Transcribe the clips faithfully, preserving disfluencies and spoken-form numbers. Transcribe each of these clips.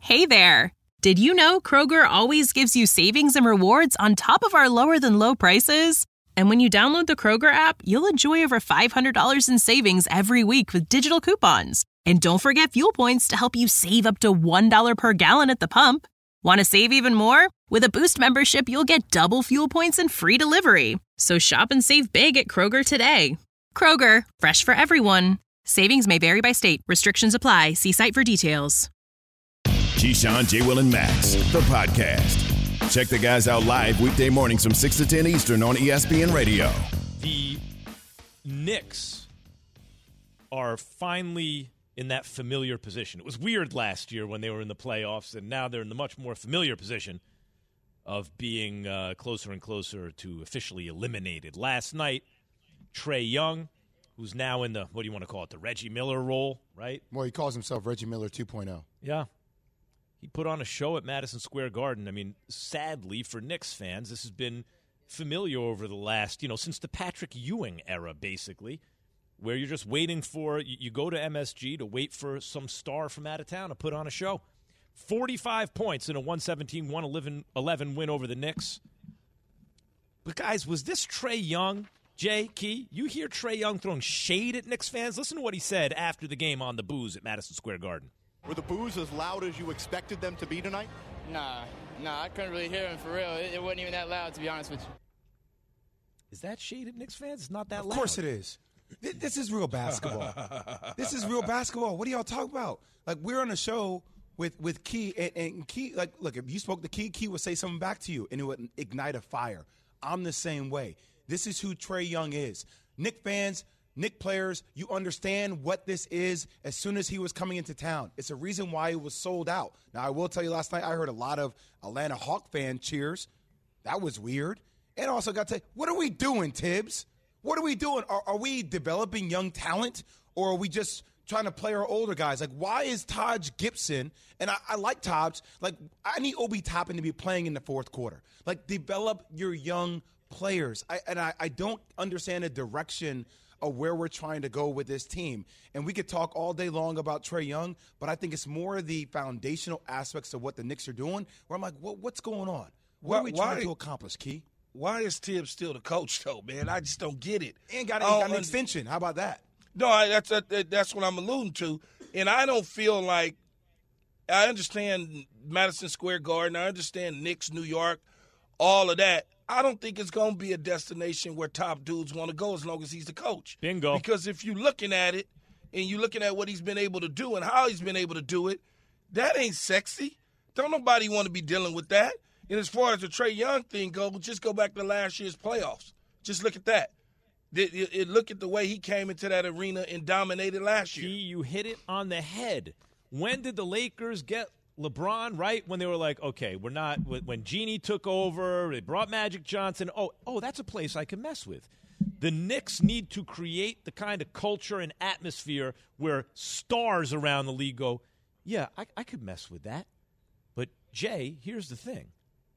Hey there! Did you know Kroger always gives you savings and rewards on top of our lower-than-low prices? And when you download the Kroger app, you'll enjoy over five hundred dollars in savings every week with digital coupons. And don't forget fuel points to help you save up to one dollar per gallon at the pump. Want to save even more? With a Boost membership, you'll get double fuel points and free delivery. So shop and save big at Kroger today. Kroger, fresh for everyone. Savings may vary by state. Restrictions apply. See site for details. Keyshawn, J. Will, and Max, the podcast. Check the guys out live weekday mornings from six to ten Eastern on E S P N Radio. The Knicks are finally in that familiar position. It was weird last year when they were in the playoffs, and now they're in the much more familiar position of being uh, closer and closer to officially eliminated. Last night, Trae Young, who's now in the, what do you want to call it, the Reggie Miller role, right? Well, he calls himself Reggie Miller two point oh. Yeah. He put on a show at Madison Square Garden. I mean, sadly for Knicks fans, this has been familiar over the last, you know, since the Patrick Ewing era, basically, where you're just waiting for, you, you go to M S G to wait for some star from out of town to put on a show. forty-five points in a one seventeen one eleven win over the Knicks. But, guys, was this Trae Young? Jay, Key, you hear Trae Young throwing shade at Knicks fans? Listen to what he said after the game on the booze at Madison Square Garden. Were the boos as loud as you expected them to be tonight? Nah, nah, I couldn't really hear them for real. It, it wasn't even that loud, to be honest with you. Is that shade at Knicks fans? It's not that loud. Of course it is. This is real basketball. This is real basketball. What are y'all talking about? Like, we're on a show with, with Key, and, and Key, like, look, if you spoke to Key, Key would say something back to you, and it would ignite a fire. I'm the same way. This is who Trae Young is. Knick fans, Knick players, you understand what this is as soon as he was coming into town. It's a reason why it was sold out. Now, I will tell you, last night I heard a lot of Atlanta Hawk fan cheers. That was weird. And also got to tell you, what are we doing, Tibbs? What are we doing? Are, are we developing young talent, or are we just trying to play our older guys? Like, why is Taj Gibson, and I, I like Taj, like, I need Obi Toppin to be playing in the fourth quarter. Like, develop your young players. I, and I, I don't understand the direction of where we're trying to go with this team. And we could talk all day long about Trae Young, but I think it's more the foundational aspects of what the Knicks are doing, where I'm like, what, what's going on? What why, are we trying why, to accomplish, Key? Why is Tibbs still the coach, though, man? I just don't get it. And got, oh, got an extension. How about that? No, I, that's that, that's what I'm alluding to. And I don't feel like – I understand Madison Square Garden. I understand Knicks, New York, all of that. I don't think it's going to be a destination where top dudes want to go as long as he's the coach. Bingo. Because if you're looking at it and you're looking at what he's been able to do and how he's been able to do it, that ain't sexy. Don't nobody want to be dealing with that. And as far as the Trae Young thing goes, just go back to last year's playoffs. Just look at that. It, it, it, look at the way he came into that arena and dominated last year. Gee, you hit it on the head. When did the Lakers get LeBron, right? When they were like, okay, we're not – when Genie took over, they brought Magic Johnson. Oh, oh, that's a place I can mess with. The Knicks need to create the kind of culture and atmosphere where stars around the league go, yeah, I, I could mess with that. But, Jay, here's the thing.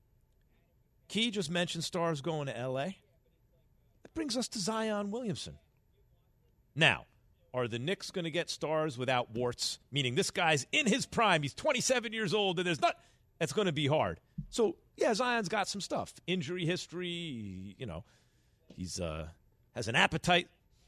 Key just mentioned stars going to L A. That brings us to Zion Williamson. Now, are the Knicks going to get stars without warts? Meaning this guy's in his prime. He's twenty-seven years old, and there's not – that's going to be hard. So, yeah, Zion's got some stuff. Injury history, you know. He's uh, has an appetite.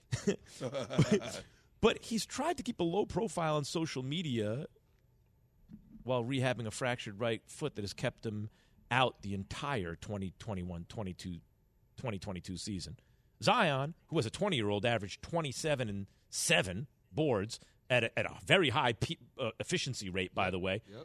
but, but he's tried to keep a low profile on social media while rehabbing a fractured right foot that has kept him out the entire twenty twenty-one twenty-two, twenty twenty-two season. Zion, who was a twenty-year-old, averaged twenty-seven and seven boards at a, at a very high p- uh, efficiency rate, by the way. Yep.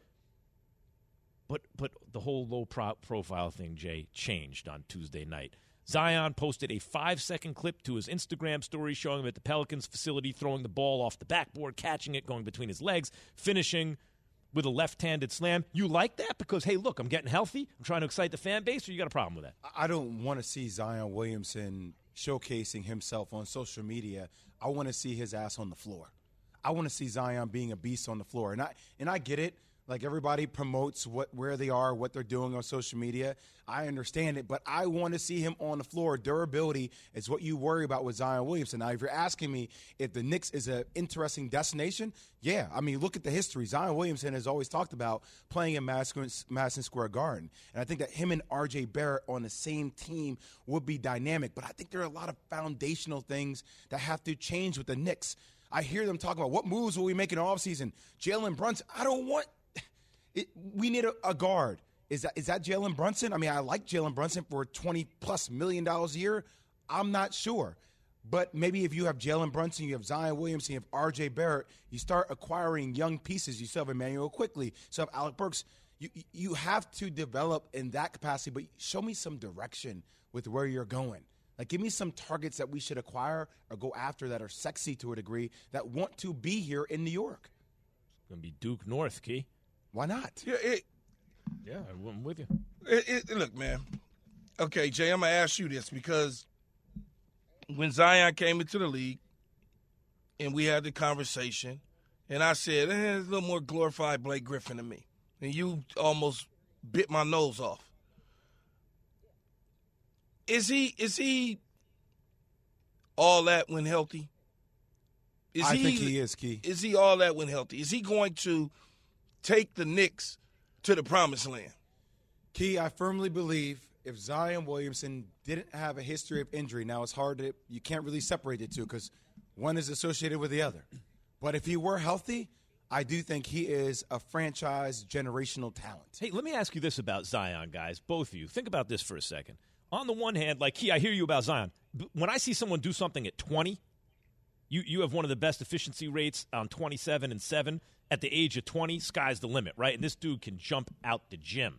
But but the whole low pro- profile thing, Jay, changed on Tuesday night. Zion posted a five-second clip to his Instagram story showing him at the Pelicans facility throwing the ball off the backboard, catching it, going between his legs, finishing with a left-handed slam. You like that? Because, hey, look, I'm getting healthy. I'm trying to excite the fan base, or you got a problem with that? I don't want to see Zion Williamson showcasing himself on social media. I want to see his ass on the floor. I want to see Zion being a beast on the floor. And I and I get it. Like everybody promotes what where they are, what they're doing on social media. I understand it, but I want to see him on the floor. Durability is what you worry about with Zion Williamson. Now, if you're asking me if the Knicks is an interesting destination, yeah. I mean, look at the history. Zion Williamson has always talked about playing in Madison, Madison Square Garden. And I think that him and R J Barrett on the same team would be dynamic. But I think there are a lot of foundational things that have to change with the Knicks. I hear them talk about what moves will we make in the offseason. Jalen Brunson, I don't want – It, we need a, a guard. Is that is that Jalen Brunson? I mean, I like Jalen Brunson for twenty-plus million dollars a year. I'm not sure. But maybe if you have Jalen Brunson, you have Zion Williamson, you have R J Barrett, you start acquiring young pieces. You still have Emmanuel Quickley, you still have Alec Burks. You, you have to develop in that capacity, but show me some direction with where you're going. Like, give me some targets that we should acquire or go after that are sexy to a degree that want to be here in New York. It's going to be Duke North, Key. Why not? Yeah, it, yeah, I'm with you. It, it, look, man. Okay, Jay, I'm going to ask you this because when Zion came into the league and we had the conversation, and I said, eh, it's a little more glorified Blake Griffin than me. And you almost bit my nose off. Is he is he all that when healthy? Is I he, think he is, Key. Is he all that when healthy? Is he going to take the Knicks to the promised land? Key, I firmly believe if Zion Williamson didn't have a history of injury, now it's hard to, you can't really separate the two because one is associated with the other. But if he were healthy, I do think he is a franchise generational talent. Hey, let me ask you this about Zion, guys, both of you. Think about this for a second. On the one hand, like, Key, I hear you about Zion. When I see someone do something at twenty, you, you have one of the best efficiency rates on twenty-seven and seven. At the age of twenty, sky's the limit, right? And this dude can jump out the gym.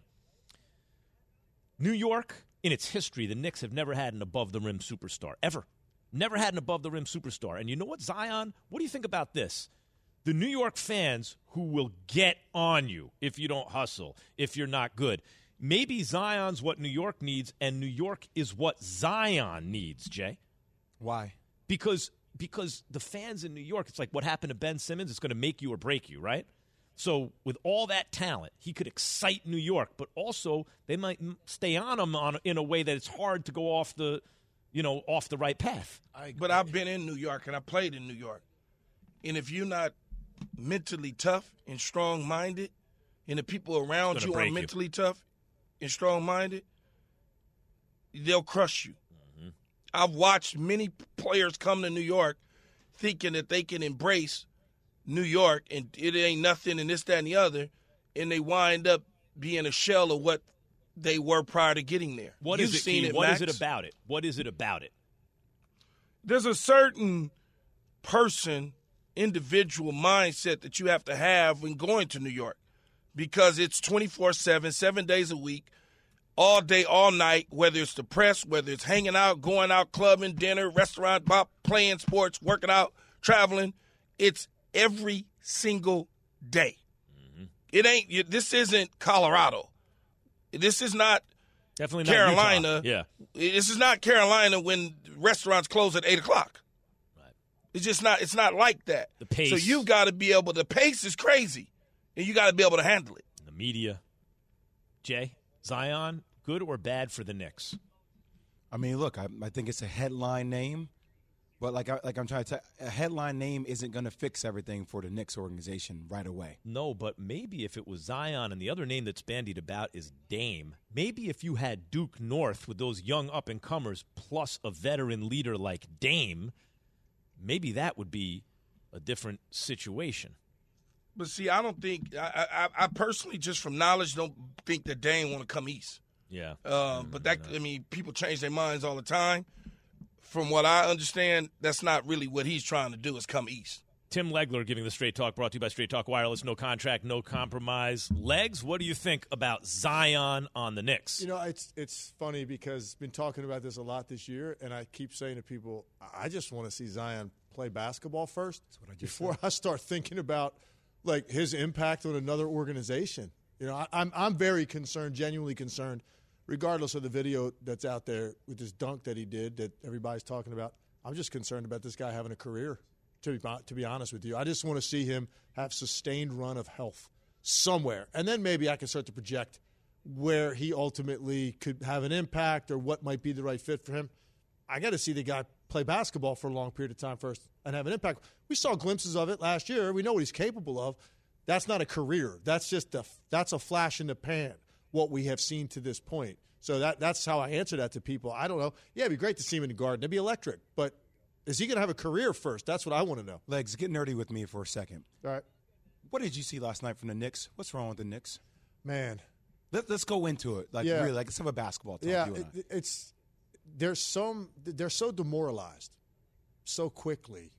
New York, in its history, the Knicks have never had an above-the-rim superstar, ever. Never had an above-the-rim superstar. And you know what, Zion? What do you think about this? The New York fans who will get on you if you don't hustle, if you're not good. Maybe Zion's what New York needs, and New York is what Zion needs, Jay. Why? Because because the fans in New York, it's like what happened to Ben Simmons, it's going to make you or break you, right? So with all that talent, he could excite New York, but also they might stay on him on, in a way that it's hard to go off the, you know, off the right path. I but I've been in New York, and I played in New York. And if you're not mentally tough and strong-minded, and the people around you are mentally you. tough and strong-minded, they'll crush you. Mm-hmm. I've watched many players come to New York thinking that they can embrace New York and it ain't nothing and this, that, and the other, and they wind up being a shell of what they were prior to getting there. What You've is it, seen Key? it, What Max. is it about it? What is it about it? There's a certain person, individual mindset that you have to have when going to New York because it's twenty-four seven, seven days a week, all day, all night, whether it's the press, whether it's hanging out, going out, clubbing, dinner, restaurant, bop, playing sports, working out, traveling. It's every single day. Mm-hmm. It ain't – this isn't Colorado. This is not Definitely not Carolina. Utah. Yeah. This is not Carolina when restaurants close at eight o'clock. Right. It's just not – it's not like that. The pace. So you got to be able – the pace is crazy, and you got to be able to handle it. The media. Jay, Zion, good or bad for the Knicks? I mean, look, I, I think it's a headline name. But like, I, like I'm trying to tell, a headline name isn't going to fix everything for the Knicks organization right away. No, but maybe if it was Zion and the other name that's bandied about is Dame, maybe if you had Duke North with those young up-and-comers plus a veteran leader like Dame, maybe that would be a different situation. But see, I don't think I, – I, I personally, just from knowledge, don't think that Dame want to come east. Yeah. Uh, but that – I mean, people change their minds all the time. From what I understand, that's not really what he's trying to do is come east. Tim Legler giving the Straight Talk, brought to you by Straight Talk Wireless. No contract, no compromise. Legs, what do you think about Zion on the Knicks? You know, it's it's funny because I've been talking about this a lot this year, and I keep saying to people, I just want to see Zion play basketball first I before said. I start thinking about, like, his impact on another organization. You know, I, I'm I'm very concerned, genuinely concerned, regardless of the video that's out there with this dunk that he did that everybody's talking about. I'm just concerned about this guy having a career, to be, to be honest with you. I just want to see him have sustained run of health, somewhere. And then maybe I can start to project where he ultimately could have an impact or what might be the right fit for him. I got to see the guy play basketball for a long period of time first and have an impact. We saw glimpses of it last year. We know what he's capable of. That's not a career. That's just a, that's a flash in the pan, what we have seen to this point. So that that's how I answer that to people. I don't know. Yeah, it'd be great to see him in the Garden. It'd be electric. But is he going to have a career first? That's what I want to know. Legs, get nerdy with me for a second. All right. What did you see last night from the Knicks? What's wrong with the Knicks? Man. Let, let's go into it. Like, yeah. really, like, let's have a basketball talk. Yeah, you and it, I. it's there's some they're so demoralized so quickly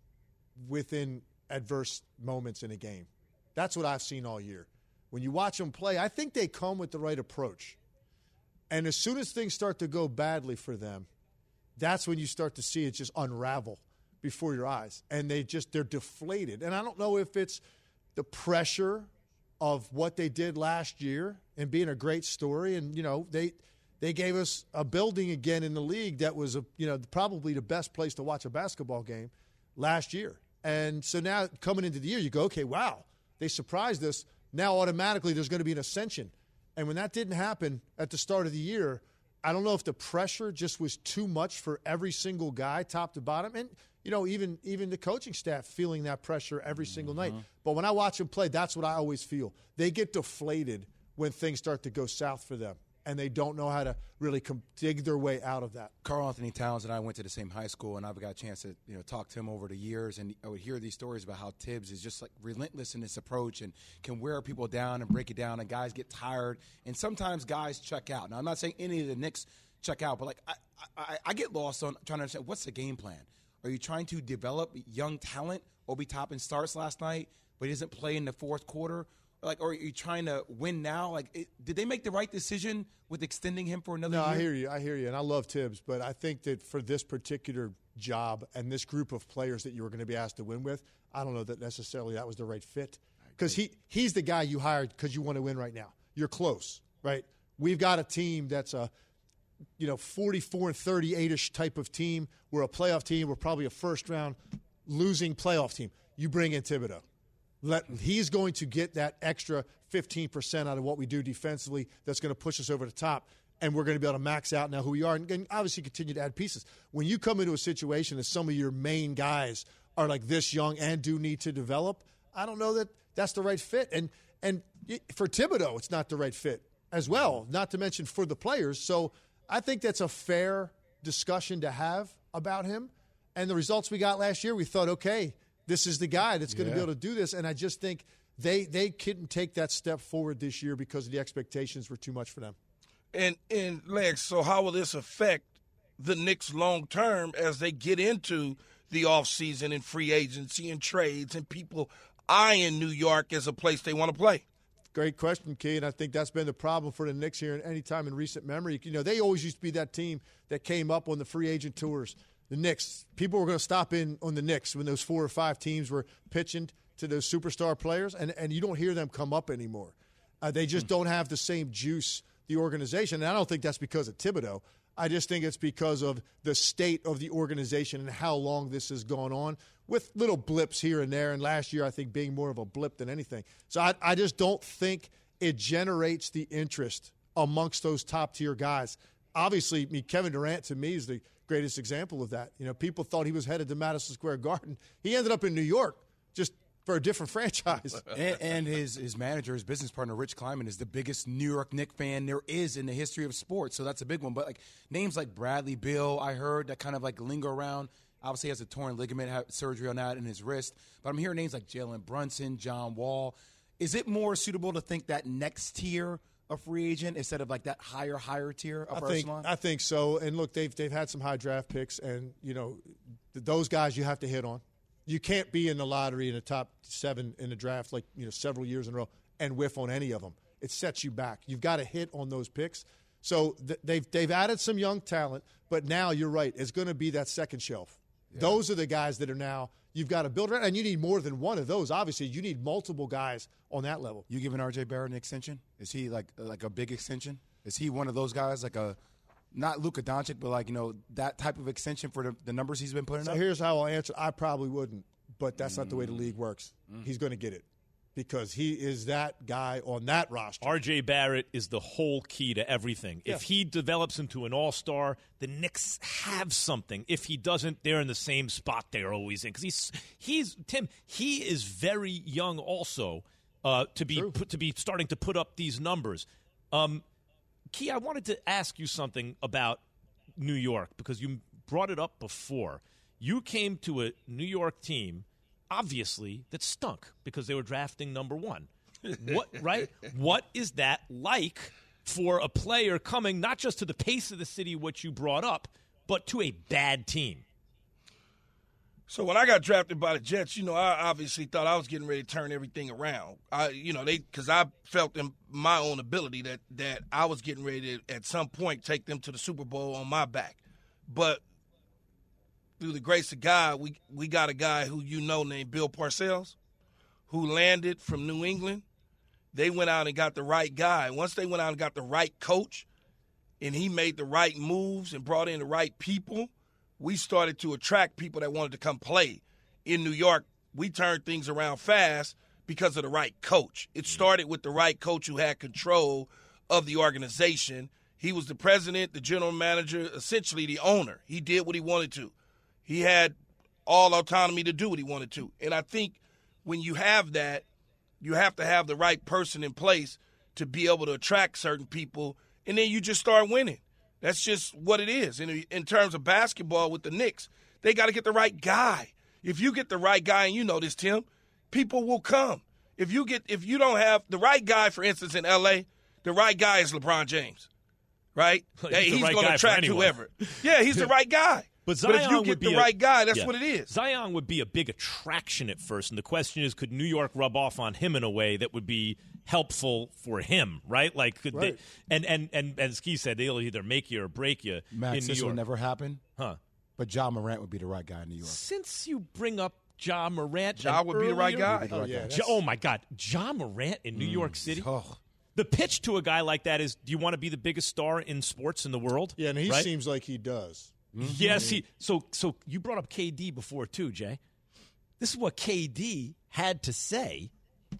within adverse moments in a game. That's what I've seen all year. When you watch them play, I think they come with the right approach. And as soon as things start to go badly for them, that's when you start to see it just unravel before your eyes. And they just, they're deflated. And I don't know if it's the pressure of what they did last year and being a great story. And, you know, they they gave us a building again in the league that was, a, you know, probably the best place to watch a basketball game last year. And so now coming into the year, you go, okay, wow, they surprised us. Now automatically there's going to be an ascension. And when that didn't happen at the start of the year, I don't know if the pressure just was too much for every single guy, top to bottom. And, you know, even even the coaching staff feeling that pressure every single Mm-hmm. night. But when I watch them play, that's what I always feel. They get deflated when things start to go south for them, and they don't know how to really com- dig their way out of that. Karl Anthony Towns and I went to the same high school, and I've got a chance to you know talk to him over the years, and I would hear these stories about how Tibbs is just like relentless in his approach and can wear people down and break it down, and guys get tired, and sometimes guys check out. Now, I'm not saying any of the Knicks check out, but like I, I, I get lost on trying to understand what's the game plan. Are you trying to develop young talent? Obi Toppin starts last night, but he doesn't play in the fourth quarter. Like, or are you trying to win now? Like, it, did they make the right decision with extending him for another no, year? I hear you. I hear you. And I love Tibbs, but I think that for this particular job and this group of players that you were going to be asked to win with, I don't know that necessarily that was the right fit. Because he, he's the guy you hired because you want to win right now. You're close, right? We've got a team that's a, you know, forty-four and thirty-eight-ish type of team. We're a playoff team. We're probably a first-round losing playoff team. You bring in Thibodeau. Let, he's going to get that extra fifteen percent out of what we do defensively that's going to push us over the top, and we're going to be able to max out now who we are and, and obviously continue to add pieces. When you come into a situation that some of your main guys are like this young and do need to develop, I don't know that that's the right fit. And, and for Thibodeau, it's not the right fit as well, not to mention for the players. So I think that's a fair discussion to have about him. And the results we got last year, we thought, okay, this is the guy that's going yeah. to be able to do this. And I just think they they couldn't take that step forward this year because the expectations were too much for them. And, and Lex, so how will this affect the Knicks long term as they get into the offseason and free agency and trades and people eyeing New York as a place they want to play? Great question, Key, and I think that's been the problem for the Knicks here in any time in recent memory. You know, they always used to be that team that came up on the free agent tours. The Knicks, people were going to stop in on the Knicks when those four or five teams were pitching to those superstar players, and, and you don't hear them come up anymore. Uh, they just don't have the same juice, the organization, and I don't think that's because of Thibodeau. I just think it's because of the state of the organization and how long this has gone on with little blips here and there, and last year I think being more of a blip than anything. So I, I just don't think it generates the interest amongst those top-tier guys. Obviously, I mean, Kevin Durant, to me, is the greatest example of that. You know, people thought he was headed to Madison Square Garden. He ended up in New York just for a different franchise. and, and his his manager, his business partner, Rich Kleiman, is the biggest New York Knicks fan there is in the history of sports. So that's a big one. But like names like Bradley Beal, I heard that kind of like linger around. Obviously, he has a torn ligament, had surgery on that in his wrist. But I'm hearing names like Jalen Brunson, John Wall. Is it more suitable to think that next tier a free agent instead of like that higher, higher tier of I think, echelon? I think so. And look, they've they've had some high draft picks, and you know, th- those guys you have to hit on. You can't be in the lottery in the top seven in the draft like you know several years in a row and whiff on any of them. It sets you back. You've got to hit on those picks. So th- they've they've added some young talent, but now you're right. It's going to be that second shelf. Yeah. Those are the guys that are now you've got to build around, and you need more than one of those. Obviously, you need multiple guys on that level. You giving R J Barrett an extension? Is he like like a big extension? Is he one of those guys like a not Luka Doncic, but like you know that type of extension for the, the numbers he's been putting so up? Here's how I'll answer. I probably wouldn't, but that's mm. not the way the league works. Mm. He's going to get it because he is that guy on that roster. R J Barrett is the whole key to everything. Yeah. If he develops into an all-star, the Knicks have something. If he doesn't, they're in the same spot they're always in. Because he's, he's Tim, he is very young also uh, to be put, to be starting to put up these numbers. Um, Key, I wanted to ask you something about New York because you brought it up before. You came to a New York team, obviously, that stunk because they were drafting number one. What right? What is that like for a player coming not just to the pace of the city, which you brought up, but to a bad team? So when I got drafted by the Jets, you know, I obviously thought I was getting ready to turn everything around. I, you know, they because I felt in my own ability that that I was getting ready to at some point take them to the Super Bowl on my back. But through the grace of God, we we got a guy who you know named Bill Parcells, who landed from New England. They went out and got the right guy. Once they went out and got the right coach, and he made the right moves and brought in the right people, we started to attract people that wanted to come play. In New York, we turned things around fast because of the right coach. It started with the right coach who had control of the organization. He was the president, the general manager, essentially the owner. He did what he wanted to. He had all autonomy to do what he wanted to. And I think when you have that, you have to have the right person in place to be able to attract certain people, and then you just start winning. That's just what it is. In, in terms of basketball with the Knicks, they got to get the right guy. If you get the right guy, and you know this, Tim, people will come. If you get, if you don't have the right guy, for instance, in L A, the right guy is LeBron James, right? He's, hey, he's right going to attract whoever. Yeah, he's the right guy. But, Zion but if you get the right a, guy, that's yeah. what it is. Zion would be a big attraction at first, and the question is, could New York rub off on him in a way that would be helpful for him, right? Like, could right. they? And, and and as Ski said, they'll either make you or break you Max, in New this York. will never happen. Huh? But Ja Morant would be the right guy in New York. Since you bring up Ja Morant, Ja would be the right guy. The right oh, yeah, guy. Ja, oh my God, Ja Morant in New Mm. York City. Oh. The pitch to a guy like that is, do you want to be the biggest star in sports in the world? Yeah, and he right? seems like he does. Mm-hmm. Yes, he. So, so you brought up K D before too, Jay. This is what K D had to say.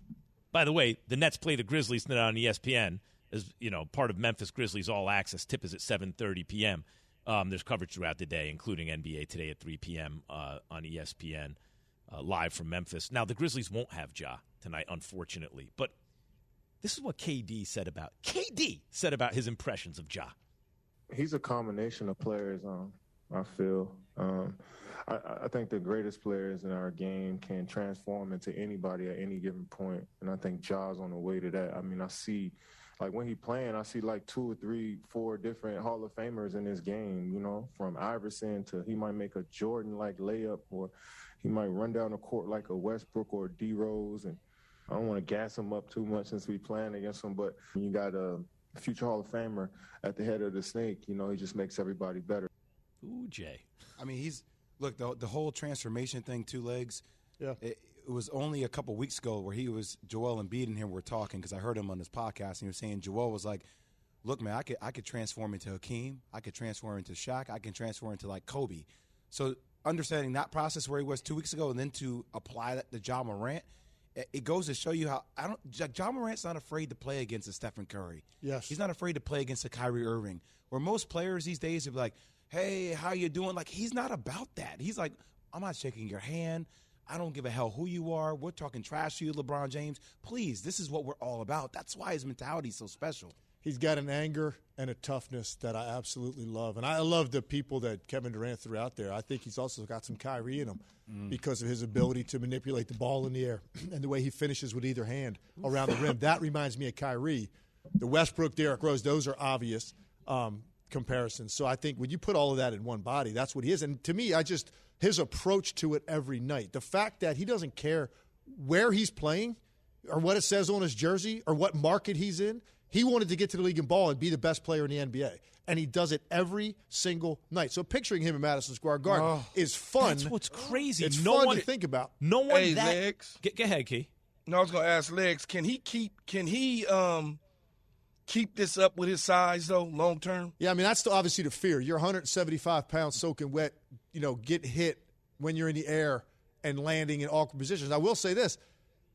By the way, the Nets play the Grizzlies tonight on E S P N as you know part of Memphis Grizzlies All Access. Tip is at seven thirty p.m. Um, there's coverage throughout the day, including N B A today at three p.m. Uh, on E S P N, uh, live from Memphis. Now the Grizzlies won't have Ja tonight, unfortunately, but this is what K D said about K D said about his impressions of Ja. He's a combination of players, um, I feel. Um, I, I think the greatest players in our game can transform into anybody at any given point, and I think Ja's on the way to that. I mean, I see, like, when he playing, I see, like, two or three, four different Hall of Famers in this game, you know, from Iverson to he might make a Jordan-like layup, or he might run down the court like a Westbrook or D Rose, and I don't want to gas him up too much since we playing against him, but you got a future Hall of Famer at the head of the snake. You know, he just makes everybody better. Ooh, Jay. I mean, he's look the the whole transformation thing. Two legs. Yeah. It, it was only a couple weeks ago where he was Joel Embiid and him were talking because I heard him on his podcast and he was saying Joel was like, "Look, man, I could I could transform into Hakeem. I could transform into Shaq. I can transform into like Kobe." So understanding that process where he was two weeks ago and then to apply that to Ja Morant. It goes to show you how I don't. Ja Morant's not afraid to play against a Stephen Curry. Yes, he's not afraid to play against a Kyrie Irving. Where most players these days are like, "Hey, how you doing?" Like he's not about that. He's like, "I'm not shaking your hand. I don't give a hell who you are. We're talking trash to you, LeBron James. Please, this is what we're all about." That's why his mentality is so special. He's got an anger and a toughness that I absolutely love. And I love the people that Kevin Durant threw out there. I think he's also got some Kyrie in him mm. because of his ability to manipulate the ball in the air and the way he finishes with either hand around the rim. That reminds me of Kyrie. The Westbrook, Derrick Rose, those are obvious um, comparisons. So I think when you put all of that in one body, that's what he is. And to me, I just his approach to it every night, the fact that he doesn't care where he's playing or what it says on his jersey or what market he's in. He wanted to get to the league and ball and be the best player in the N B A. And he does it every single night. So picturing him in Madison Square Garden oh, is fun. That's what's crazy. It's no fun one, to think about. No one hey, that Legs. Get, get ahead, Key. No, I was gonna ask Legs, can he keep can he um keep this up with his size though, long term? Yeah, I mean that's the, obviously the fear. You're one hundred seventy-five pounds soaking wet, you know, get hit when you're in the air and landing in awkward positions. I will say this.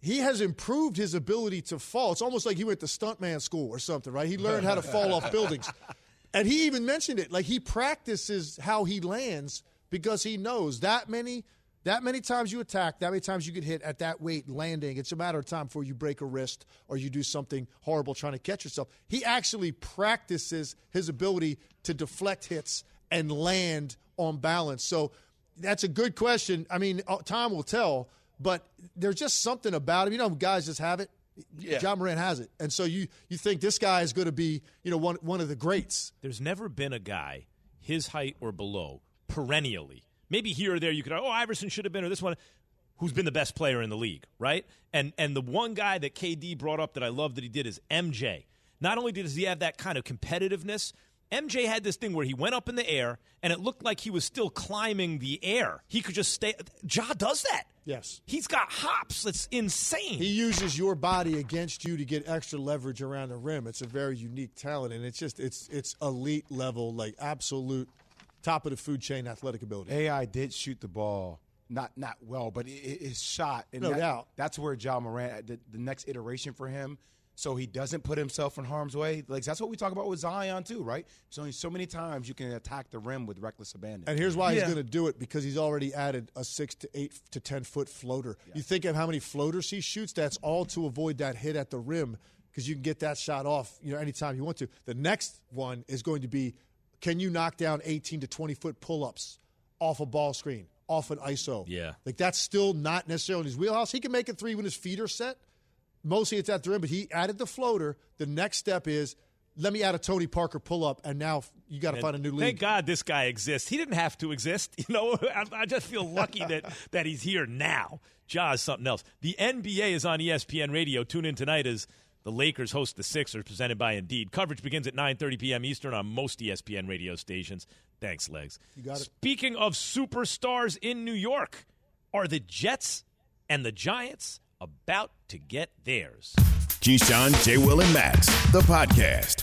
he has improved his ability to fall. It's almost like he went to stuntman school or something, right? He learned how to fall off buildings. And he even mentioned it. Like, he practices how he lands because he knows that many that many times you attack, that many times you get hit at that weight landing, it's a matter of time before you break a wrist or you do something horrible trying to catch yourself. He actually practices his ability to deflect hits and land on balance. So that's a good question. I mean, time will tell, but there's just something about him. You know, guys just have it. Yeah. Ja Morant has it. And so you you think this guy is going to be, you know, one one of the greats. There's never been a guy his height or below perennially. Maybe here or there you could, oh, Iverson should have been, or this one, who's been the best player in the league, right? And and the one guy that K D brought up that I love that he did is M J. Not only does he have that kind of competitiveness, M J had this thing where he went up in the air, and it looked like he was still climbing the air. He could just stay. Ja does that. Yes. He's got hops. It's insane. He uses your body against you to get extra leverage around the rim. It's a very unique talent, and it's just it's it's elite level, like absolute top of the food chain athletic ability. A I did shoot the ball. Not not well, but it, it's shot. And no that, doubt. That's where Ja Morant, the, the next iteration for him, so he doesn't put himself in harm's way. Like, that's what we talk about with Zion, too, right? There's only so many times you can attack the rim with reckless abandon. And here's why yeah. he's going to do it, because he's already added a six to eight to ten-foot floater. Yeah. You think of how many floaters he shoots? That's all to avoid that hit at the rim, because you can get that shot off, you know, anytime you want to. The next one is going to be, can you knock down eighteen to twenty-foot pull-ups off a ball screen, off an I S O? Yeah. Like, that's still not necessarily in his wheelhouse. He can make a three when his feet are set. Mostly it's at the rim, but he added the floater. The next step is, let me add a Tony Parker pull-up, and now you got to find a new league. Thank God this guy exists. He didn't have to exist. You know, I, I just feel lucky that, that he's here now. Ja is something else. The N B A is on E S P N Radio. Tune in tonight as the Lakers host the Sixers, presented by Indeed. Coverage begins at nine thirty p.m. Eastern on most E S P N radio stations. Thanks, Legs. You got it. Speaking of superstars in New York, are the Jets and the Giants about to get theirs? Keyshawn, J. Will, and Max, the podcast.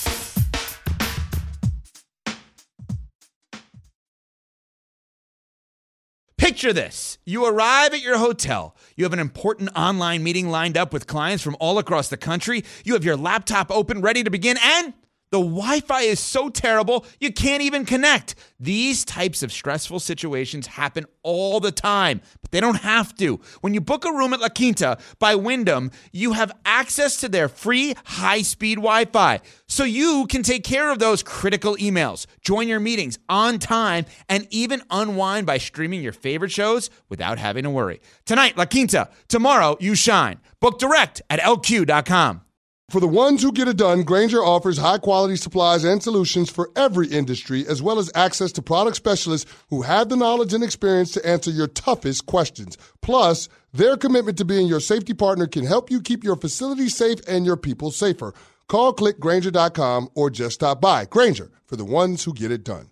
Picture this. You arrive at your hotel. You have an important online meeting lined up with clients from all across the country. You have your laptop open, ready to begin, and the Wi-Fi is so terrible, you can't even connect. These types of stressful situations happen all the time, but they don't have to. When you book a room at La Quinta by Wyndham, you have access to their free high-speed Wi-Fi, so you can take care of those critical emails, join your meetings on time, and even unwind by streaming your favorite shows without having to worry. Tonight, La Quinta. Tomorrow, you shine. Book direct at L Q dot com. For the ones who get it done, Grainger offers high-quality supplies and solutions for every industry, as well as access to product specialists who have the knowledge and experience to answer your toughest questions. Plus, their commitment to being your safety partner can help you keep your facility safe and your people safer. Call, click Grainger dot com, or just stop by. Grainger, for the ones who get it done.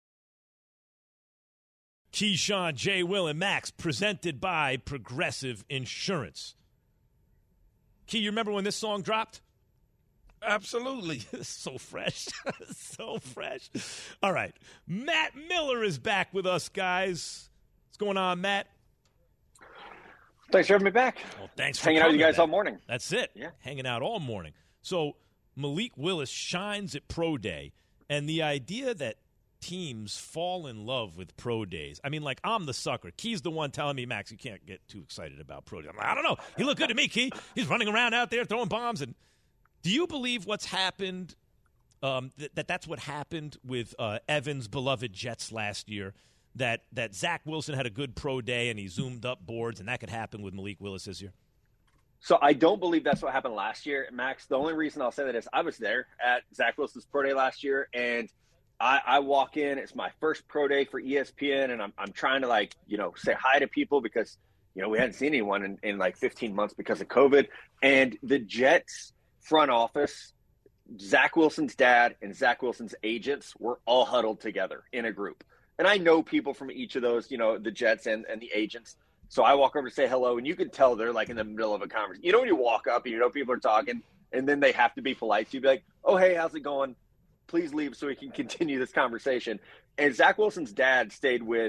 Keyshawn, J. Will, and Max, presented by Progressive Insurance. Key, you remember when this song dropped? Absolutely. So fresh. So fresh. All right. Matt Miller is back with us, guys. What's going on, Matt? Thanks for having me back. Well, thanks for hanging out with you guys Matt. all morning. That's it. Yeah. Hanging out all morning. So Malik Willis shines at Pro Day, and the idea that teams fall in love with pro days. I mean, like, I'm the sucker. Key's the one telling me, Max, you can't get too excited about pro days. I'm like, I don't know. He looked good to me, Key. He's running around out there throwing bombs. And do you believe what's happened, um, th- that that's what happened with uh, Evan's beloved Jets last year, that, that Zach Wilson had a good pro day and he zoomed up boards, and that could happen with Malik Willis this year? So I don't believe that's what happened last year, Max. The only reason I'll say that is I was there at Zach Wilson's pro day last year, and I, I walk in, it's my first pro day for E S P N, and I'm I'm trying to, like, you know, say hi to people because, you know, we hadn't seen anyone in, in like fifteen months because of COVID. And the Jets front office, Zach Wilson's dad and Zach Wilson's agents were all huddled together in a group. And I know people from each of those, you know, the Jets and, and the agents. So I walk over to say hello, and you can tell they're like in the middle of a conversation. You know, when you walk up and you know people are talking, and then they have to be polite to you, be like, oh, hey, how's it going? Please leave so we can continue this conversation. And Zach Wilson's dad stayed with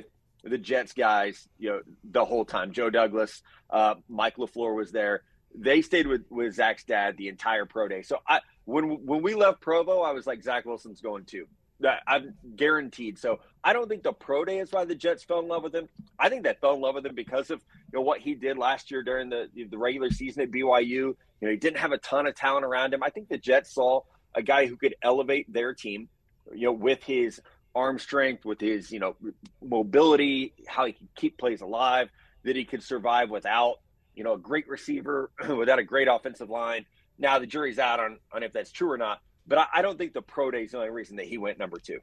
the Jets guys, you know, the whole time. Joe Douglas, uh, Mike LaFleur was there. They stayed with, with Zach's dad the entire pro day. So I, when when we left Provo, I was like, Zach Wilson's going too. I'm guaranteed. So I don't think the pro day is why the Jets fell in love with him. I think they fell in love with him because of you know what he did last year during the the regular season at B Y U. You know, he didn't have a ton of talent around him. I think the Jets saw a guy who could elevate their team, you know, with his arm strength, with his, you know, mobility, how he could keep plays alive, that he could survive without, you know, a great receiver, without a great offensive line. Now the jury's out on, on if that's true or not, but I, I don't think the pro day is the only reason that he went number two.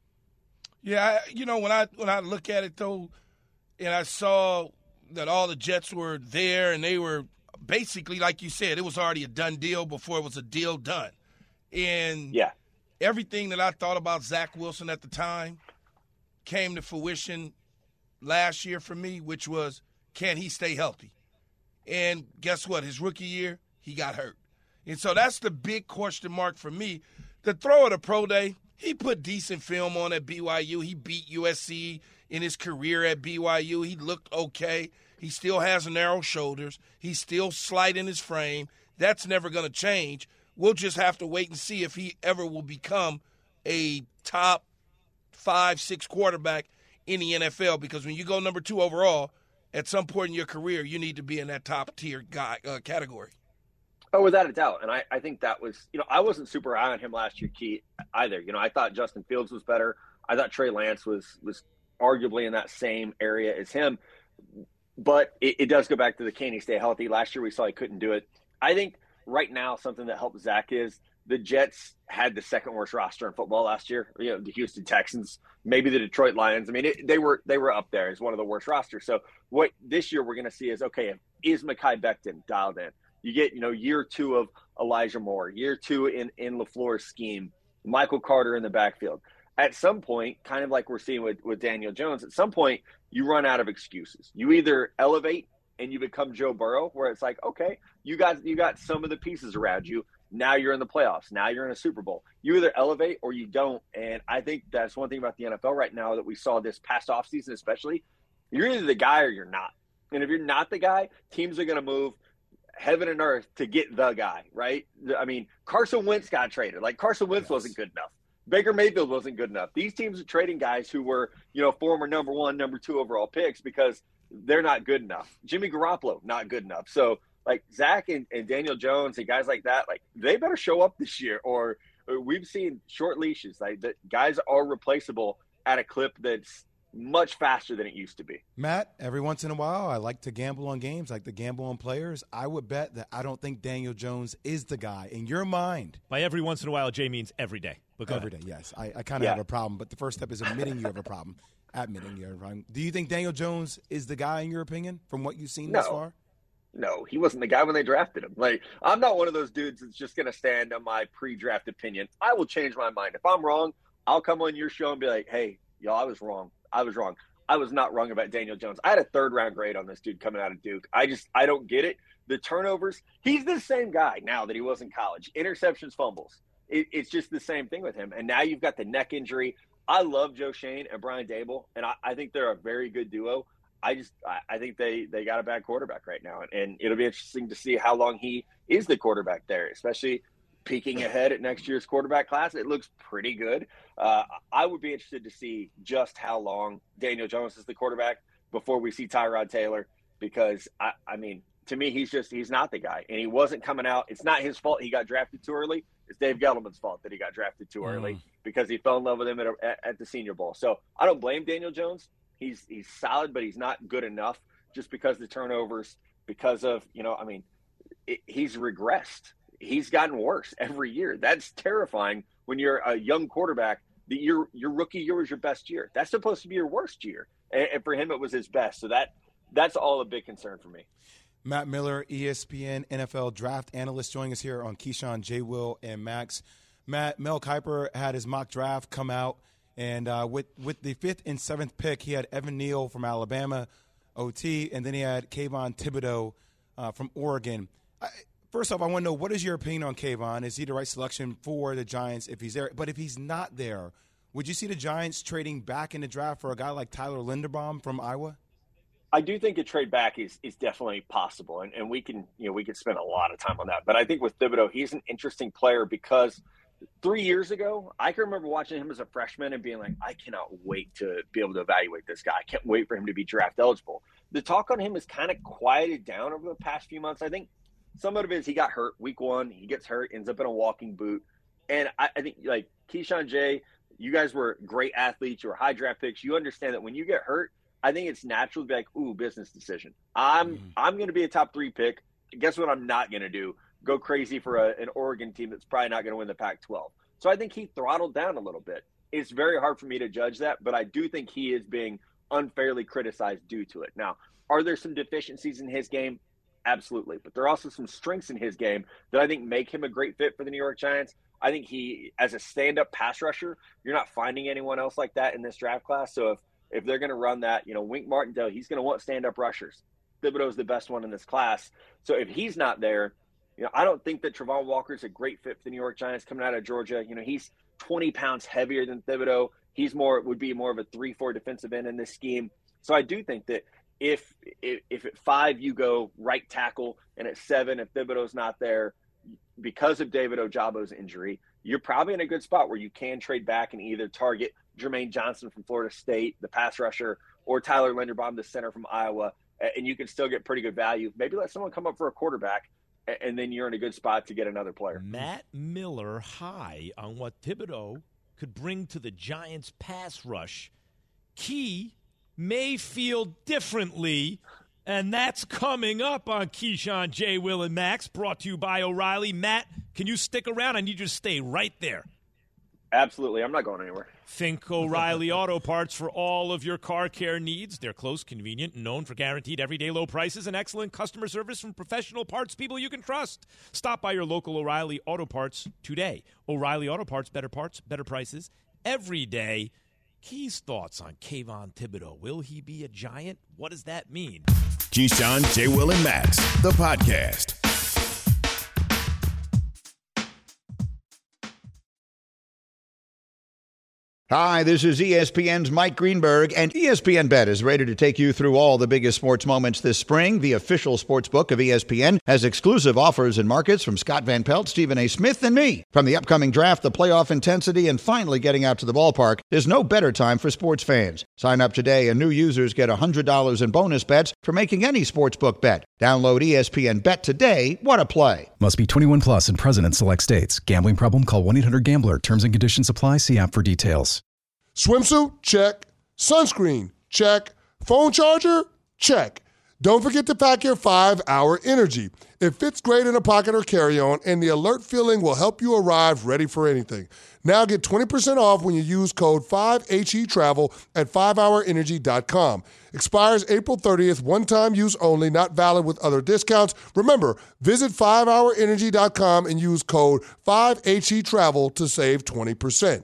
Yeah, I, you know, when I when I look at it though, and I saw that all the Jets were there and they were basically, like you said, it was already a done deal before it was a deal done. And yeah. Everything that I thought about Zach Wilson at the time came to fruition last year for me, which was, can he stay healthy? And guess what? His rookie year, he got hurt. And so that's the big question mark for me. The throw at a pro day, he put decent film on at B Y U. He beat U S C in his career at B Y U. He looked okay. He still has narrow shoulders. He's still slight in his frame. That's never going to change. We'll just have to wait and see if he ever will become a top five, six quarterback in the N F L, because when you go number two overall, at some point in your career, you need to be in that top tier guy uh, category. Oh, without a doubt. And I, I think that was, you know, I wasn't super high on him last year, Keith, either. You know, I thought Justin Fields was better. I thought Trey Lance was was arguably in that same area as him. But it, it does go back to the can he stay healthy. Last year we saw he couldn't do it. I think right now something that helped Zach is the Jets had the second worst roster in football last year. You know, the Houston Texans, maybe the Detroit Lions. I mean, it, they were they were up there as one of the worst rosters. So what this year we're going to see is, okay, is Mekhi Becton dialed in? You get, you know, year two of Elijah Moore, year two in, in LaFleur's scheme, Michael Carter in the backfield. At some point, kind of like we're seeing with, with Daniel Jones, at some point you run out of excuses. You either elevate and you become Joe Burrow, where it's like, okay, you got you got some of the pieces around you. Now you're in the playoffs. Now you're in a Super Bowl. You either elevate or you don't. And I think that's one thing about the N F L right now that we saw this past offseason especially. You're either the guy or you're not. And if you're not the guy, teams are going to move heaven and earth to get the guy, right? I mean, Carson Wentz got traded. Like, Carson Wentz yes. wasn't good enough. Baker Mayfield wasn't good enough. These teams are trading guys who were, you know, former number one, number two overall picks because they're not good enough. Jimmy Garoppolo, not good enough. So, like, Zach and, and Daniel Jones and guys like that, like, they better show up this year, or, or we've seen short leashes. Like, the guys are replaceable at a clip that's much faster than it used to be. Matt, every once in a while, I like to gamble on games, like to gamble on players. I would bet that I don't think Daniel Jones is the guy in your mind. By every once in a while, Jay means every day. But every day, yes. I, I kind of yeah. have a problem, but the first step is admitting you have a problem. Admitting you have a problem. Do you think Daniel Jones is the guy in your opinion from what you've seen no. thus far? No, he wasn't the guy when they drafted him. Like, I'm not one of those dudes that's just going to stand on my pre-draft opinion. I will change my mind. If I'm wrong, I'll come on your show and be like, hey, y'all, I was wrong. I was wrong. I was not wrong about Daniel Jones. I had a third-round grade on this dude coming out of Duke. I just – I don't get it. The turnovers, he's the same guy now that he was in college. Interceptions, fumbles. It, it's just the same thing with him. And now you've got the neck injury. I love Joe Shane and Brian Dable, and I, I think they're a very good duo. I just I, I think they, they got a bad quarterback right now, and, and it'll be interesting to see how long he is the quarterback there, especially – peeking ahead at next year's quarterback class. It looks pretty good. Uh, I would be interested to see just how long Daniel Jones is the quarterback before we see Tyrod Taylor, because, I, I mean, to me, he's just – he's not the guy. And he wasn't coming out. It's not his fault he got drafted too early. It's Dave Gettleman's fault that he got drafted too early mm. because he fell in love with him at, a, at, at the Senior Bowl. So I don't blame Daniel Jones. He's he's solid, but he's not good enough just because the turnovers, because of, you know, I mean, it, he's regressed. He's gotten worse every year. That's terrifying when you're a young quarterback. That your your rookie year was your best year. That's supposed to be your worst year, and, and for him it was his best. So that that's all a big concern for me. Matt Miller, E S P N N F L draft analyst, joining us here on Keyshawn, J. Will, and Max. Matt, Mel Kiper had his mock draft come out, and uh, with with the fifth and seventh pick, he had Evan Neal from Alabama, O T, and then he had Kayvon Thibodeau uh, from Oregon. I, First off, I want to know, what is your opinion on Kayvon? Is he the right selection for the Giants if he's there? But if he's not there, Would you see the Giants trading back in the draft for a guy like Tyler Linderbaum from Iowa? I do think a trade back is is definitely possible, and, and we can you know we could spend a lot of time on that. But I think with Thibodeau, he's an interesting player because three years ago, I can remember watching him as a freshman and being like, I cannot wait to be able to evaluate this guy. I can't wait for him to be draft eligible. The talk on him has kind of quieted down over the past few months. I think some of it is he got hurt week one. He gets hurt, ends up in a walking boot. And I, I think like Keyshawn J, you guys were great athletes. You were high draft picks. You understand that when you get hurt, I think it's natural to be like, ooh, business decision. I'm mm. I'm going to be a top three pick. Guess what I'm not going to do? Go crazy for a, an Oregon team that's probably not going to win the Pac twelve. So I think he throttled down a little bit. It's very hard for me to judge that, but I do think he is being unfairly criticized due to it. Now, are there some deficiencies in his game? Absolutely. But there are also some strengths in his game that I think make him a great fit for the New York Giants. I think he, as a stand-up pass rusher, you're not finding anyone else like that in this draft class. So if If they're going to run that, you know, Wink Martindale, he's going to want stand-up rushers. Thibodeau's the best one in this class. So if he's not there, you know, I don't think that Travon Walker's a great fit for the New York Giants coming out of Georgia. You know, he's twenty pounds heavier than Thibodeau. He's more, would be more of a three four defensive end in this scheme. So I do think that if, if, if at five you go right tackle and at seven, if Thibodeau's not there because of David Ojabo's injury, you're probably in a good spot where you can trade back and either target Jermaine Johnson from Florida State, the pass rusher, or Tyler Linderbaum, the center from Iowa, and you can still get pretty good value. Maybe let someone come up for a quarterback, and then you're in a good spot to get another player. Matt Miller high on what Thibodeau could bring to the Giants' pass rush. Key may feel differently, and that's coming up on Keyshawn, J. Will, and Max, brought to you by O'Reilly. Matt, can you stick around? I need you to stay right there. Absolutely. I'm not going anywhere. Think O'Reilly Auto Parts for all of your car care needs. They're close, convenient, and known for guaranteed everyday low prices and excellent customer service from professional parts people you can trust. Stop by your local O'Reilly Auto Parts today. O'Reilly Auto Parts, better parts, better prices every day. Key's thoughts on Kayvon Thibodeau. Will he be a Giant? What does that mean? Keyshawn, J. Will, and Max, the podcast. Hi, this is E S P N's Mike Greenberg, and E S P N Bet is ready to take you through all the biggest sports moments this spring. The official sports book of E S P N has exclusive offers and markets from Scott Van Pelt, Stephen A. Smith, and me. From the upcoming draft, the playoff intensity, and finally getting out to the ballpark, there's no better time for sports fans. Sign up today, and new users get one hundred dollars in bonus bets for making any sportsbook bet. Download E S P N Bet today. What a play. Must be twenty-one plus and present in select states. Gambling problem? Call one eight hundred gambler. Terms and conditions apply. See app for details. Swimsuit? Check. Sunscreen? Check. Phone charger? Check. Don't forget to pack your five hour Energy. It fits great in a pocket or carry-on, and the alert feeling will help you arrive ready for anything. Now get twenty percent off when you use code five H E Travel at five hour energy dot com. Expires April thirtieth, one-time use only, not valid with other discounts. Remember, visit five hour energy dot com and use code five H E Travel to save twenty percent.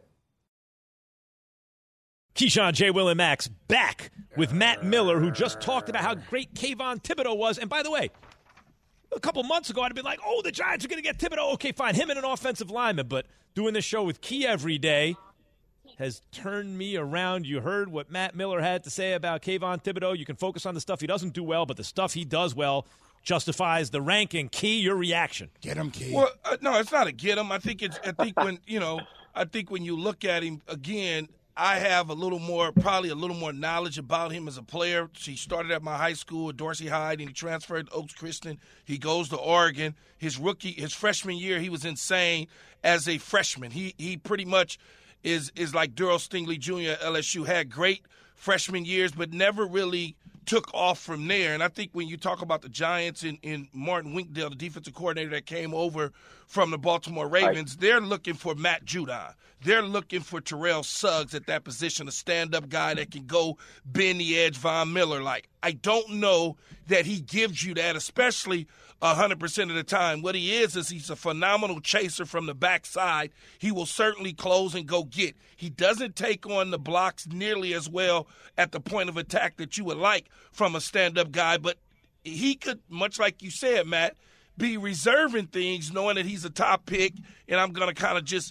Keyshawn, J. Will, and Max back with Matt Miller, who just talked about how great Kayvon Thibodeau was. And by the way, a couple months ago, I'd have been like, oh, the Giants are going to get Thibodeau. Okay, fine, him and an offensive lineman. But doing this show with Key every day has turned me around. You heard what Matt Miller had to say about Kayvon Thibodeau. You can focus on the stuff he doesn't do well, but the stuff he does well justifies the ranking. Key, your reaction. Get him, Key. Well, uh, no, it's not a get him. I think it's. I think when you know. I think when you look at him again. I have a little more, probably a little more knowledge about him as a player. He started at my high school at Dorsey High, and he transferred to Oaks Christian. He goes to Oregon. His rookie, his freshman year, he was insane as a freshman. He he pretty much is is like Darryl Stingley Junior at L S U. Had great freshman years, but never really took off from there. And I think when you talk about the Giants and, and Martin Winkdale, the defensive coordinator that came over from the Baltimore Ravens, right. They're looking for Matt Judon. They're looking for Terrell Suggs at that position, a stand-up guy that can go bend the edge Von Miller. Like, I don't know that he gives you that, especially one hundred percent of the time. What he is is he's a phenomenal chaser from the backside. He will certainly close and go get. He doesn't take on the blocks nearly as well at the point of attack that you would like from a stand-up guy, but he could, much like you said, Matt, be reserving things knowing that he's a top pick, and I'm going to kind of just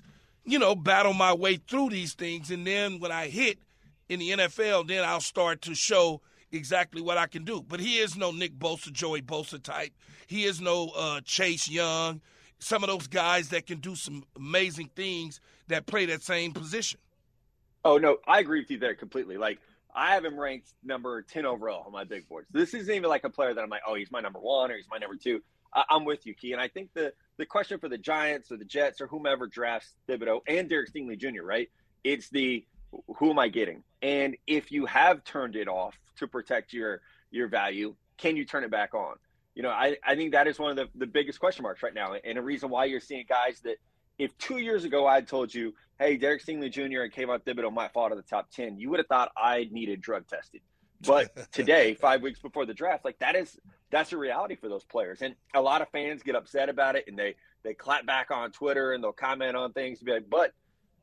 you know, battle my way through these things. And then when I hit in the N F L, then I'll start to show exactly what I can do. But he is no Nick Bosa, Joey Bosa type. He is no uh, Chase Young, some of those guys that can do some amazing things that play that same position. Oh, no, I agree with you there completely. Like, I have him ranked number ten overall on my big boards. This isn't even like a player that I'm like, oh, he's my number one or he's my number two. I- I'm with you, Key. And I think the, the question for the Giants or the Jets or whomever drafts Thibodeau and Derek Stingley Junior, right, it's the who am I getting? And if you have turned it off to protect your your value, can you turn it back on? You know, I, I think that is one of the, the biggest question marks right now. And a reason why you're seeing guys that if two years ago I had told you, hey, Derek Stingley Junior and Kayvon Thibodeau might fall out of the top ten, you would have thought I needed drug tested. But today, five weeks before the draft, like that is that's a reality for those players. And a lot of fans get upset about it and they they clap back on Twitter and they'll comment on things to be like, but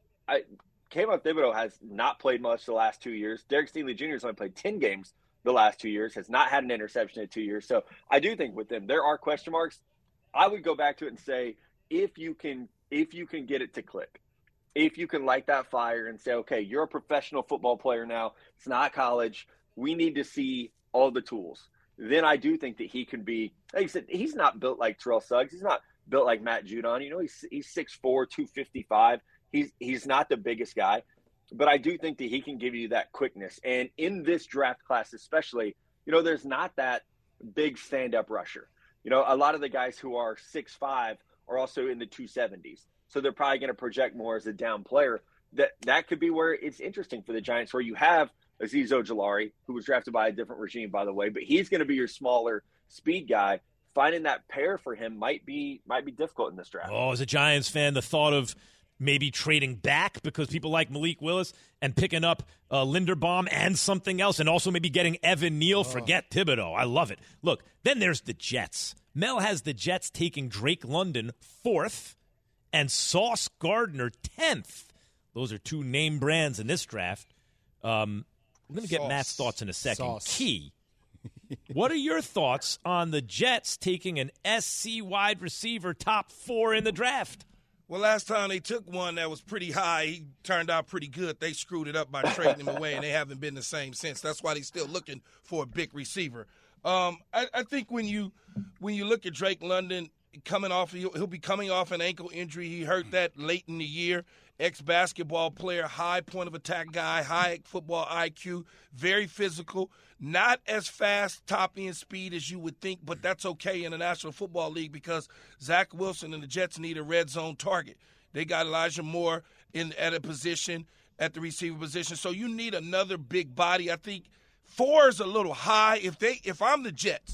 I Kayvon Thibodeau has not played much the last two years. Derek Stingley Junior has only played ten games the last two years, has not had an interception in two years. So I do think with them, there are question marks. I would go back to it and say, if you can, if you can get it to click, if you can light that fire and say, okay, you're a professional football player now, it's not college, we need to see all the tools. Then I do think that he can be, like I said, he's not built like Terrell Suggs. He's not built like Matt Judon. You know, he's he's six four, two fifty-five. He's he's not the biggest guy, but I do think that he can give you that quickness. And in this draft class especially, you know, there's not that big stand-up rusher. You know, a lot of the guys who are six five are also in the two seventies. So they're probably going to project more as a down player. That that could be where it's interesting for the Giants, where you have Azeez Ojulari, who was drafted by a different regime, by the way, but he's going to be your smaller speed guy. Finding that pair for him might be might be difficult in this draft. Oh, as a Giants fan, the thought of maybe trading back because people like Malik Willis and picking up uh, Linderbaum and something else, and also maybe getting Evan Neal. Oh. Forget Thibodeau. I love it. Look, then there's the Jets. Mel has the Jets taking Drake London fourth and Sauce Gardner tenth. Those are two name brands in this draft. Um, we're going to get Sauce. Matt's thoughts in a second. Sauce. Key, what are your thoughts on the Jets taking an S C wide receiver top four in the draft? Well, last time they took one that was pretty high, he turned out pretty good. They screwed it up by trading him away, and they haven't been the same since. That's why they're still looking for a big receiver. Um, I, I think when you when you look at Drake London coming off, he'll, he'll be coming off an ankle injury. He hurt that late in the year. Ex-basketball player, high point of attack guy, high football I Q, very physical, not as fast top end speed as you would think, but that's okay in the National Football League because Zach Wilson and the Jets need a red zone target. They got Elijah Moore in at a position, at the receiver position, so you need another big body. I think four is a little high. If they, if I'm the Jets,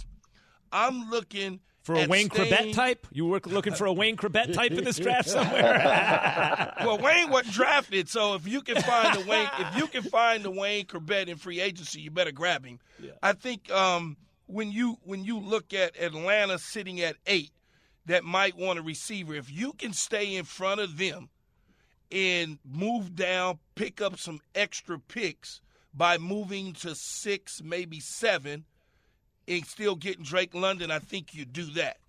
I'm looking for a Wayne staying... Corbett type? You were looking for a Wayne Corbett type in this draft somewhere? Well, Wayne wasn't drafted, so if you can find a Wayne, if you can find a Wayne Corbett in free agency, you better grab him. Yeah. I think um, when you when you look at Atlanta sitting at eight, that might want a receiver. If you can stay in front of them and move down, pick up some extra picks by moving to six, maybe seven, and still getting Drake London, I think you do that.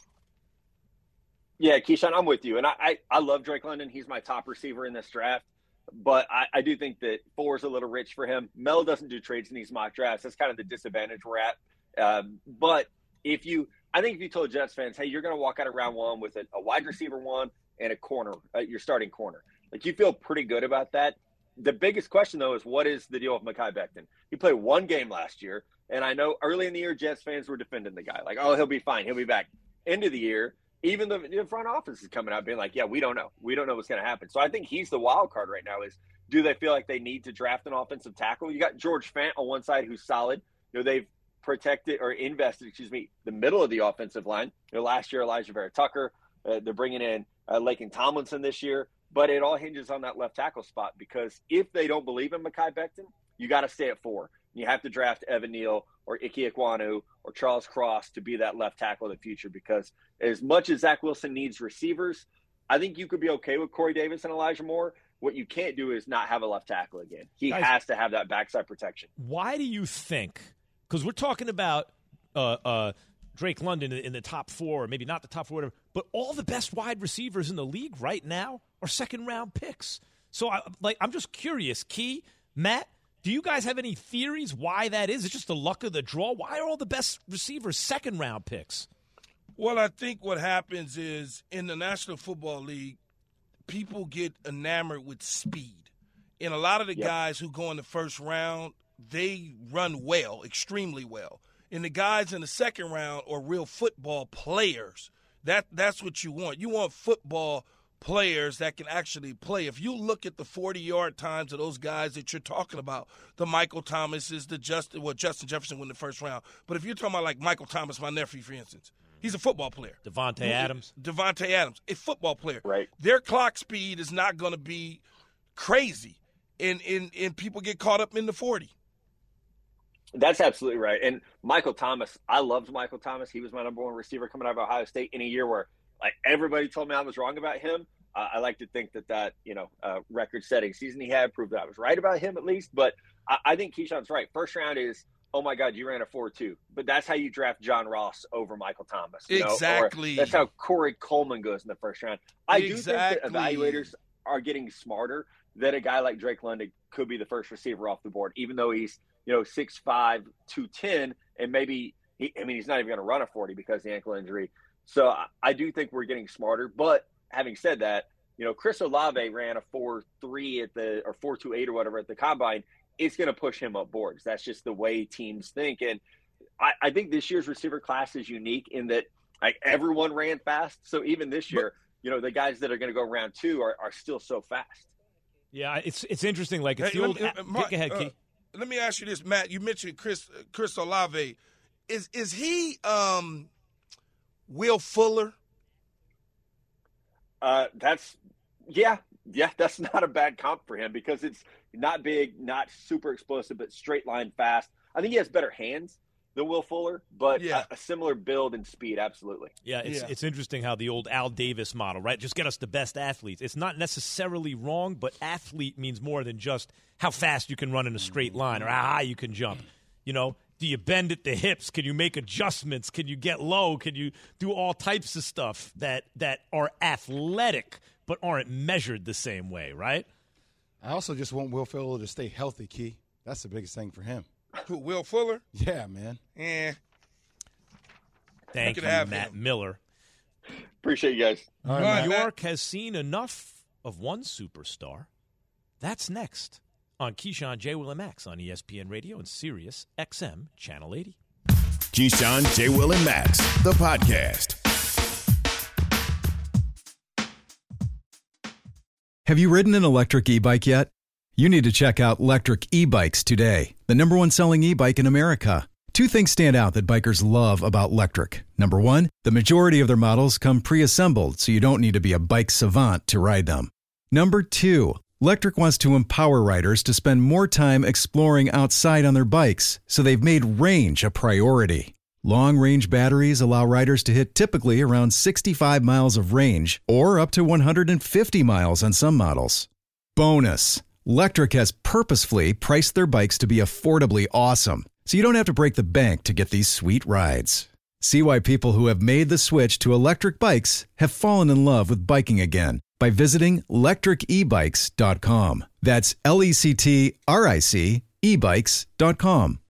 Yeah, Keyshawn, I'm with you. And I, I, I love Drake London. He's my top receiver in this draft. But I, I do think that four is a little rich for him. Mel doesn't do trades in these mock drafts. That's kind of the disadvantage we're at. Um, but if you – I think if you told Jets fans, hey, you're going to walk out of round one with a, a wide receiver one and a corner, uh, your starting corner. Like, you feel pretty good about that. The biggest question, though, is what is the deal with Mekhi Becton? He played one game last year. And I know early in the year, Jets fans were defending the guy. Like, oh, he'll be fine. He'll be back. End of the year, even the, the front office is coming out being like, yeah, we don't know. We don't know what's going to happen. So I think he's the wild card right now is, do they feel like they need to draft an offensive tackle? You got George Fant on one side who's solid. You know, they've protected or invested, excuse me, the middle of the offensive line. You know, last year, Elijah Vera Tucker. Uh, they're bringing in uh, Laken Tomlinson this year. But it all hinges on that left tackle spot because if they don't believe in Mekhi Becton, you got to stay at four. You have to draft Evan Neal or Ike Ekwonu or Charles Cross to be that left tackle of the future because as much as Zach Wilson needs receivers, I think you could be okay with Corey Davis and Elijah Moore. What you can't do is not have a left tackle again. He Guys, has to have that backside protection. Why do you think – because we're talking about uh, uh, Drake London in the top four, maybe not the top four, whatever, but all the best wide receivers in the league right now are second-round picks. So, I, like, I'm just curious, Key, Matt, do you guys have any theories why that is? It's just the luck of the draw? Why are all the best receivers second-round picks? Well, I think what happens is in the National Football League, people get enamored with speed. And a lot of the yep. guys who go in the first round, they run well, extremely well. And the guys in the second round are real football players. That That's what you want. You want football players that can actually play. If you look at the forty-yard times of those guys that you're talking about, the Michael Thomases, the Justin, well, Justin Jefferson won the first round. But if you're talking about like Michael Thomas, my nephew, for instance, he's a football player. Devontae Adams. Devontae Adams, a football player. Right. Their clock speed is not going to be crazy. And, and and people get caught up in the forty. That's absolutely right. And Michael Thomas, I loved Michael Thomas. He was my number one receiver coming out of Ohio State in a year where like everybody told me I was wrong about him. Uh, I like to think that that, you know, uh, record-setting season he had proved that I was right about him at least. But I, I think Keyshawn's right. First round is, oh, my God, you ran a four two. But that's how you draft John Ross over Michael Thomas. You exactly. know? Or that's how Corey Coleman goes in the first round. I exactly. do think that evaluators are getting smarter that a guy like Drake London could be the first receiver off the board, even though he's, you know, six five, two ten, and maybe, he, I mean, he's not even going to run a forty because of the ankle injury. So I, I do think we're getting smarter. But having said that, you know, Chris Olave ran a four three at the, or four two eight or whatever at the combine. It's going to push him up boards. That's just the way teams think. And I, I think this year's receiver class is unique in that like everyone ran fast. So even this year, but, you know, the guys that are going to go round two are, are still so fast. Yeah, it's it's interesting. Like it's hey, the old. Me, Uh, Mark, go ahead, Key. Uh, let me ask you this, Matt. You mentioned Chris Chris Olave. Is is he um, Will Fuller? Uh, that's yeah, yeah. That's not a bad comp for him because it's not big, not super explosive, but straight line fast. I think he has better hands than Will Fuller, but yeah. a, a similar build and speed, absolutely. Yeah, it's yeah. it's interesting how the old Al Davis model, right? Just get us the best athletes. It's not necessarily wrong, but athlete means more than just how fast you can run in a straight line or how high you can jump. You know, do you bend at the hips? Can you make adjustments? Can you get low? Can you do all types of stuff that that are athletic but aren't measured the same way, right? I also just want Will Fuller to stay healthy, Key. That's the biggest thing for him. Who, Will Fuller? Yeah, man. Yeah. Thank you, Matt him. Miller. Appreciate you guys. New right, York Matt. has seen enough of one superstar. That's next on Keyshawn, J. Will, and Max on E S P N Radio and Sirius X M Channel eighty. Keyshawn, J. Will, and Max, the podcast. Have you ridden an electric e-bike yet? You need to check out Lectric E-Bikes today, the number one selling e-bike in America. Two things stand out that bikers love about Lectric. Number one, the majority of their models come pre-assembled, so you don't need to be a bike savant to ride them. Number two, Lectric wants to empower riders to spend more time exploring outside on their bikes, so they've made range a priority. Long-range batteries allow riders to hit typically around sixty-five miles of range, or up to one hundred fifty miles on some models. Bonus! Lectric has purposefully priced their bikes to be affordably awesome, so you don't have to break the bank to get these sweet rides. See why people who have made the switch to electric bikes have fallen in love with biking again by visiting lectric e bikes dot com. That's L E C T R I C e bikes dot com.